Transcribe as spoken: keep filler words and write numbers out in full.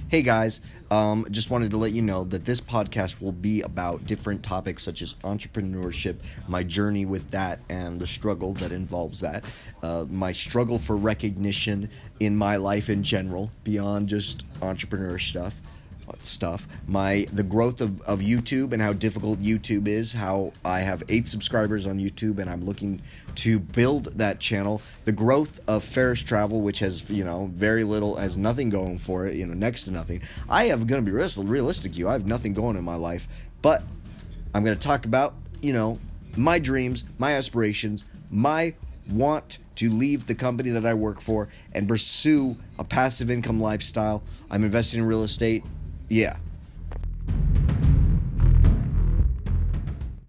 Hey guys, um, just wanted to let you know that this podcast will be about different topics such as entrepreneurship, my journey with that, and the struggle that involves that, uh, my struggle for recognition in my life in general, beyond just entrepreneur stuff stuff my the growth of, of YouTube and how difficult YouTube is, how I have eight subscribers on YouTube and I'm looking to build that channel, the growth of Ferris Travel, which has, you know, very little, has nothing going for it, you know, next to nothing. I have going to be real, realistic you I have nothing going in my life, but I'm going to talk about, you know, my dreams, my aspirations, my want to leave the company that I work for and pursue a passive income lifestyle. I'm investing in real estate. Yeah,